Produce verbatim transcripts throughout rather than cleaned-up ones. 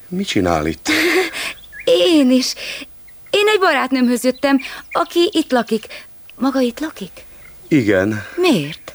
Mit csinál itt? Én is. Én egy barátnőmhöz jöttem, aki itt lakik. Maga itt lakik? Igen. Miért?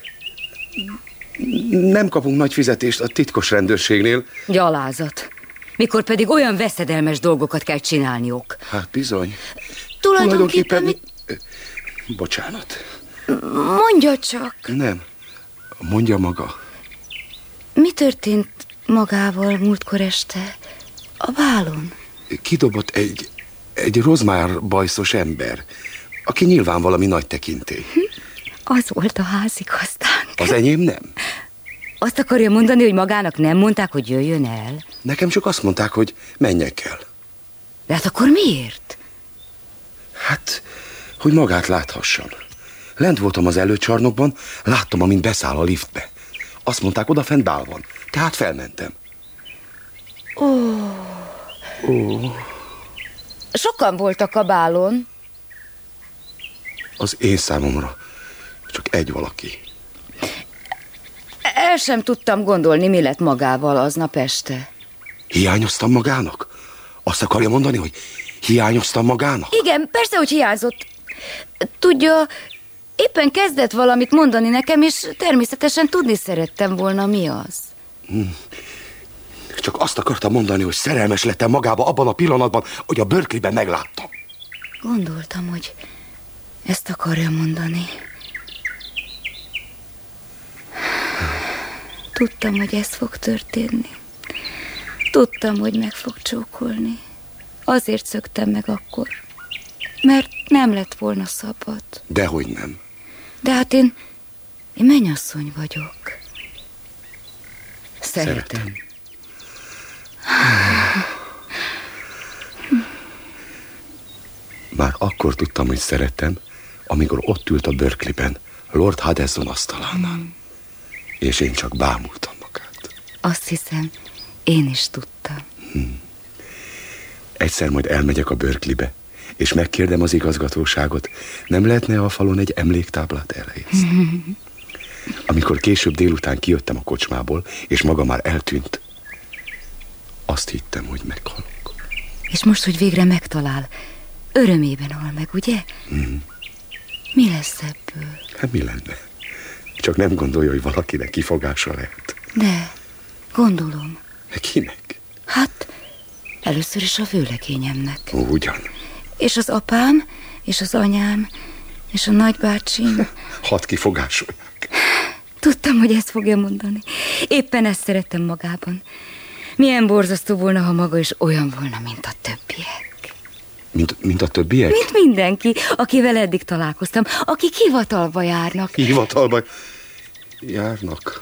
Nem kapunk nagy fizetést a titkos rendőrségnél. Gyalázat. Mikor pedig olyan veszedelmes dolgokat kell csinálniuk. Hát bizony. Tulajdonképpen... Tulajdonképpen... Mi... Bocsánat. Mondja csak. Nem. Mondja maga. Mi történt magával múltkor este a bálon? Kidobott egy, egy rozmár bajszos ember, aki nyilván valami nagy tekintély. Az volt a házigazdánk. Az enyém nem. Azt akarja mondani, hogy magának nem mondták, hogy jöjjön el? Nekem csak azt mondták, hogy menjek el. De hát akkor miért? Hát, hogy magát láthassam. Lent voltam az előcsarnokban, láttam, amint beszáll a liftbe. Azt mondták, odafent bál van. Tehát felmentem. Ó. Ó. Sokan voltak a bálon. Az én számomra csak egy valaki. El sem tudtam gondolni, mi lett magával aznap este. Hiányoztam magának? Azt akarja mondani, hogy hiányoztam magának? Igen, persze, hogy hiányzott. Tudja, éppen kezdett valamit mondani nekem, és természetesen tudni szerettem volna, mi az. Hmm. Csak azt akartam mondani, hogy szerelmes lettem magába abban a pillanatban, hogy a Berkeleyben megláttam. Gondoltam, hogy ezt akarja mondani. Tudtam, hogy ez fog történni. Tudtam, hogy meg fog csókolni. Azért szöktem meg akkor, mert nem lett volna szabad. Dehogy nem. De hát én, én mennyasszony vagyok. Szeretem. Szeretem. Már akkor tudtam, hogy szeretem, amikor ott ült a Berkeleyben, Lord Haddesdon asztalánál. Hmm. És én csak bámultam magát. Azt hiszem, én is tudtam. Hmm. Egyszer majd elmegyek a Berkeleybe, és megkérdem az igazgatóságot, nem lehetne a falon egy emléktáblát elhelyezni. Hmm. Amikor később délután kijöttem a kocsmából, és maga már eltűnt, azt hittem, hogy meghalok. És most, hogy végre megtalál, örömében hal meg, ugye? Hmm. Mi lesz ebből? Hát mi lenne? Csak nem gondolja, hogy valakinek kifogása lehet. De, gondolom. Kinek? Hát, először is a vőlegényemnek. Ugyan. És az apám, és az anyám, és a nagybácsim. Hadd kifogásolják. Tudtam, hogy ezt fogja mondani. Éppen ezt szerettem magában. Milyen borzasztó volna, ha maga is olyan volna, mint a többiek. Mint, mint a többiek? Mint mindenki, akivel eddig találkoztam, akik hivatalba járnak. Hivatalba járnak?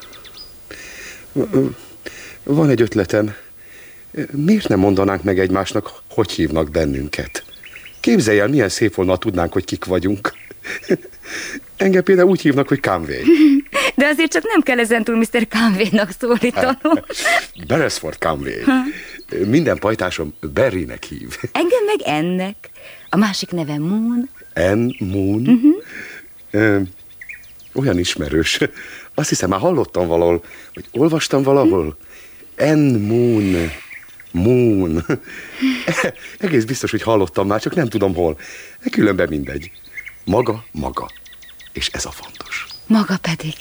Van egy ötletem. Miért nem mondanánk meg egymásnak, hogy hívnak bennünket? Képzelj el, milyen szép volna, ha tudnánk, hogy kik vagyunk. Engem például úgy hívnak, hogy Conway. De azért csak nem kell ezentúl miszter Conway-nak szólítanom. Beresford Conway. Minden pajtásom Barrynek hív. Engem meg ennek. A másik neve Moon. Ann Moon? Uh-huh. Ö, olyan ismerős. Azt hiszem, már hallottam valahol, hogy olvastam valahol. Ann Moon. Moon. Egész biztos, hogy hallottam már, csak nem tudom hol. Különben mindegy. Maga, maga. És ez a fontos. Maga pedig.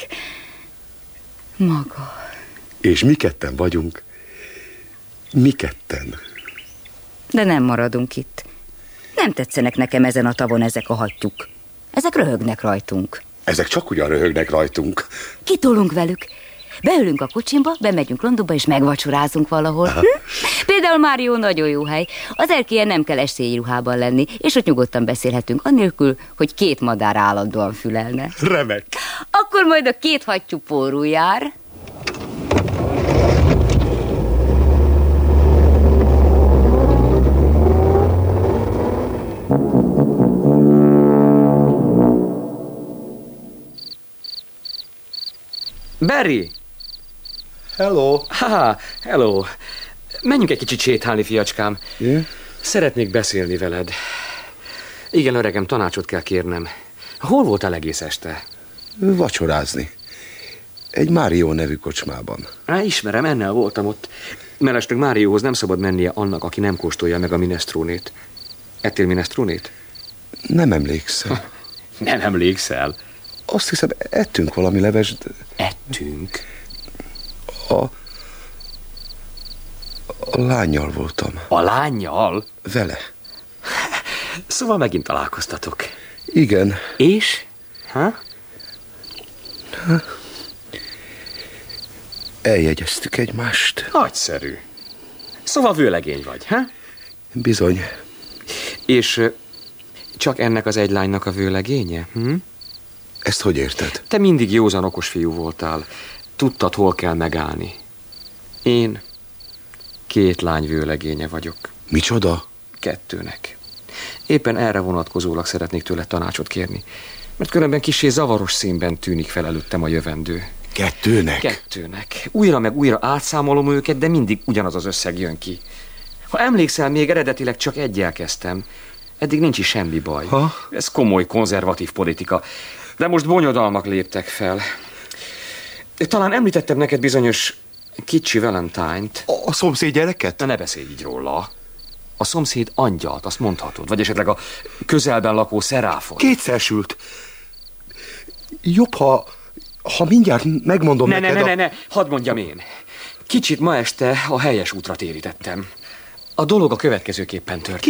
Maga. És mi ketten vagyunk. Mi ketten. De nem maradunk itt. Nem tetszenek nekem ezen a tavon ezek a hattyúk. Ezek röhögnek rajtunk. Ezek csak ugyan röhögnek rajtunk. Kitolunk velük. Beülünk a kocsimba, bemegyünk Londonba, és megvacsorázunk valahol. Hm? Például Mário nagyon jó hely. Az erkélyen nem kell esélyi ruhában lenni, és ott nyugodtan beszélhetünk, annélkül, hogy két madár állandóan fülelne. Remek. Akkor majd a két hattyú pórul jár. Barry! Hello. Ha, hello. Menjünk egy kicsit sétálni, fiacskám. Yeah? Szeretnék beszélni veled. Igen, öregem, tanácsot kell kérnem. Hol voltál egész este? Vacsorázni. Egy Mário nevű kocsmában. Á, ismerem, ennél voltam ott. Mellesleg Márióhoz nem szabad mennie annak, aki nem kóstolja meg a minestrónét. Ettél minestrónét? Nem emlékszem. Nem emlékszel? Azt hiszem, ettünk valami levest. Ettünk? A... A lánnyal voltam. A lánnyal? Vele. Szóval megint találkoztatok. Igen. És? Ha? Ha? Eljegyeztük egymást. Nagyszerű. Szóval vőlegény vagy, ha? Bizony. És csak ennek az egy lánynak a vőlegénye? Hm? Ezt hogy érted? Te mindig józan okos fiú voltál. Tudtad, hol kell megállni. Én két lány vőlegénye vagyok. Micsoda? Kettőnek. Éppen erre vonatkozólag szeretnék tőle tanácsot kérni, mert különben kissé zavaros színben tűnik fel előttem a jövendő. Kettőnek? Kettőnek. Újra meg újra átszámolom őket, de mindig ugyanaz az összeg jön ki. Ha emlékszel, még eredetileg csak egyel kezdtem. Eddig nincs is semmi baj. Ha? Ez komoly konzervatív politika. De most bonyodalmak léptek fel. Talán említettem neked bizonyos kicsi Valentine-t. A, a szomszéd gyereket? Na, ne beszélj így róla. A szomszéd angyalt, azt mondhatod. Vagy esetleg a közelben lakó szeráfot. Kétszer sült. Jobb, ha, ha mindjárt megmondom ne, neked Ne, ne, a... ne, ne, hadd mondjam én. Kicsit ma este a helyes útra térítettem. A dolog a következőképpen történt.